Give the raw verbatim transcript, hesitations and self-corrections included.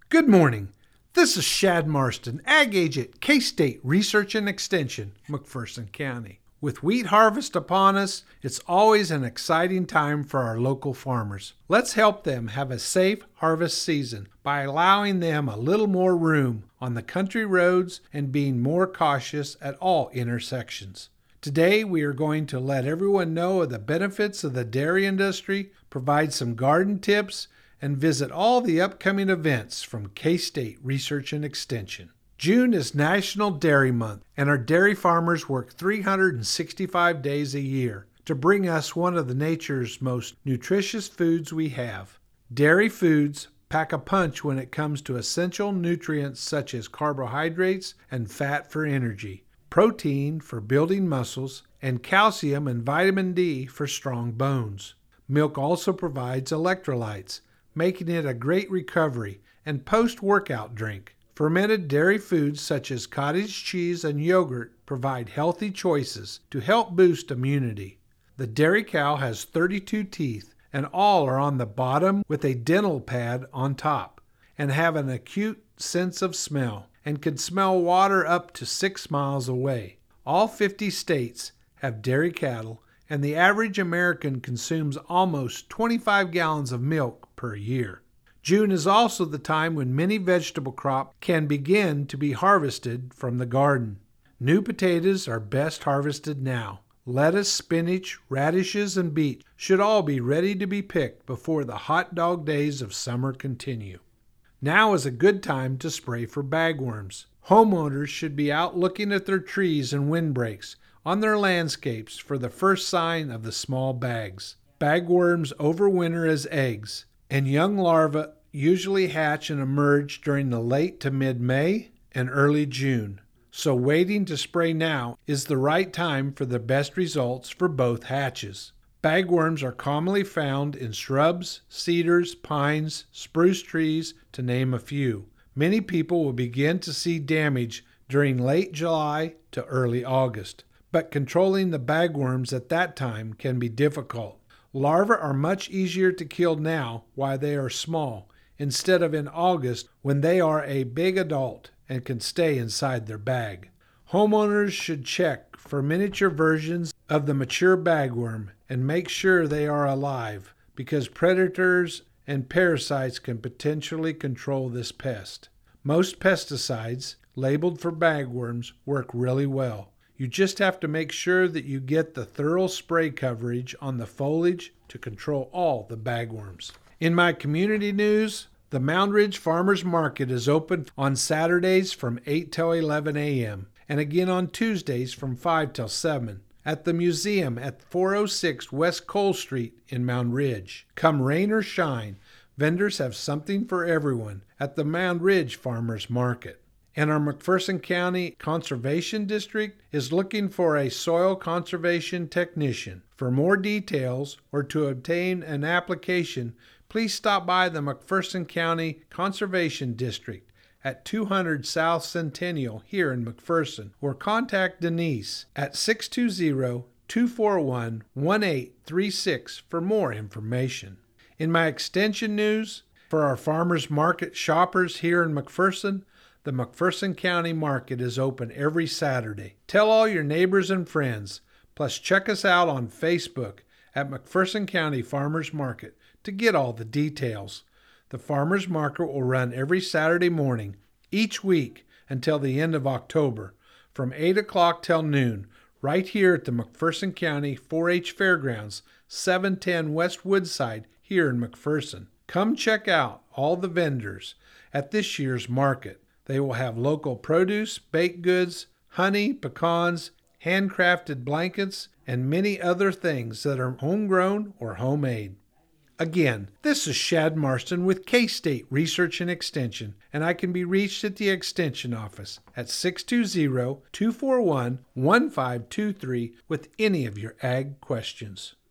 Good morning. This is Shad Marston, Ag Agent, K-State Research and Extension, McPherson County. With wheat harvest upon us, it's always an exciting time for our local farmers. Let's help them have a safe harvest season by allowing them a little more room on the country roads and being more cautious at all intersections. Today, we are going to let everyone know of the benefits of the dairy industry, provide some garden tips, and visit all the upcoming events from K-State Research and Extension. June is National Dairy Month, and our dairy farmers work three hundred sixty-five days a year to bring us one of the nature's most nutritious foods we have. Dairy foods pack a punch when it comes to essential nutrients such as carbohydrates and fat for energy, protein for building muscles, and calcium and vitamin D for strong bones. Milk also provides electrolytes, making it a great recovery and post-workout drink. Fermented dairy foods such as cottage cheese and yogurt provide healthy choices to help boost immunity. The dairy cow has thirty-two teeth, and all are on the bottom with a dental pad on top, and have an acute sense of smell, and can smell water up to six miles away. All fifty states have dairy cattle, and the average American consumes almost twenty-five gallons of milk per year. June is also the time when many vegetable crops can begin to be harvested from the garden. New potatoes are best harvested now. Lettuce, spinach, radishes, and beets should all be ready to be picked before the hot dog days of summer continue. Now is a good time to spray for bagworms. Homeowners should be out looking at their trees and windbreaks on their landscapes for the first sign of the small bags. Bagworms overwinter as eggs, and young larvae usually hatch and emerge during the late to mid-May and early June. So waiting to spray now is the right time for the best results for both hatches. Bagworms are commonly found in shrubs, cedars, pines, spruce trees, to name a few. Many people will begin to see damage during late July to early August, but controlling the bagworms at that time can be difficult. Larvae are much easier to kill now while they are small, instead of in August when they are a big adult and can stay inside their bag. Homeowners should check for miniature versions of the mature bagworm and make sure they are alive, because predators and parasites can potentially control this pest. Most pesticides labeled for bagworms work really well. You just have to make sure that you get the thorough spray coverage on the foliage to control all the bagworms. In my community news, the Mound Ridge Farmers Market is open on Saturdays from eight till eleven a.m. and again on Tuesdays from five till seven at the museum at four oh six West Cole Street in Mound Ridge. Come rain or shine, vendors have something for everyone at the Mound Ridge Farmers Market. And our McPherson County Conservation District is looking for a soil conservation technician. For more details or to obtain an application, please stop by the McPherson County Conservation District at two hundred South Centennial here in McPherson, or contact Denise at six two zero, two four one, one eight three six for more information. In my extension news, for our farmers market shoppers here in McPherson, the McPherson County Market is open every Saturday. Tell all your neighbors and friends, plus check us out on Facebook at McPherson County Farmers Market to get all the details. The Farmers Market will run every Saturday morning, each week until the end of October, from eight o'clock till noon, right here at the McPherson County four H Fairgrounds, seven ten West Woodside here in McPherson. Come check out all the vendors at this year's market. They will have local produce, baked goods, honey, pecans, handcrafted blankets, and many other things that are homegrown or homemade. Again, this is Shad Marston with K-State Research and Extension, and I can be reached at the Extension office at six two zero, two four one, one five two three with any of your ag questions.